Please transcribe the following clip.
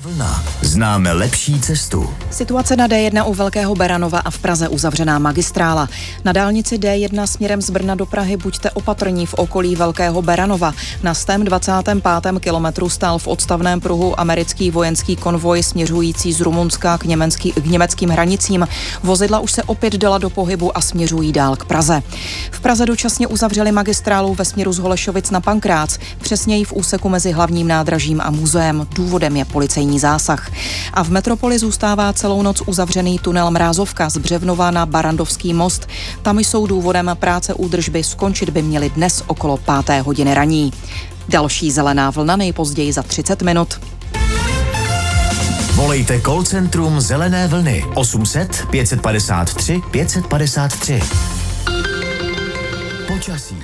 Vlna. Známe lepší cestu. Situace na D1 u Velkého Beranova a v Praze uzavřená magistrála. Na dálnici D1 směrem z Brna do Prahy buďte opatrní v okolí Velkého Beranova. Na 125. kilometru stál v odstavném pruhu americký vojenský konvoj směřující z Rumunska k německým hranicím. Vozidla už se opět dala do pohybu a směřují dál k Praze. V Praze dočasně uzavřeli magistrálu ve směru z Holešovic na Pankrác, přesněji v úseku mezi hlavním nádražím a muzeem. Důvodem je policejní zásah. A v metropoli zůstává celou noc uzavřený tunel Mrázovka z Břevnova na Barrandovský most. Tam jsou důvodem práce údržby, skončit by měly dnes okolo 5. hodiny raní. Další zelená vlna nejpozději za 30 minut. Volejte call centrum Zelené vlny 800 553 553. Počasí.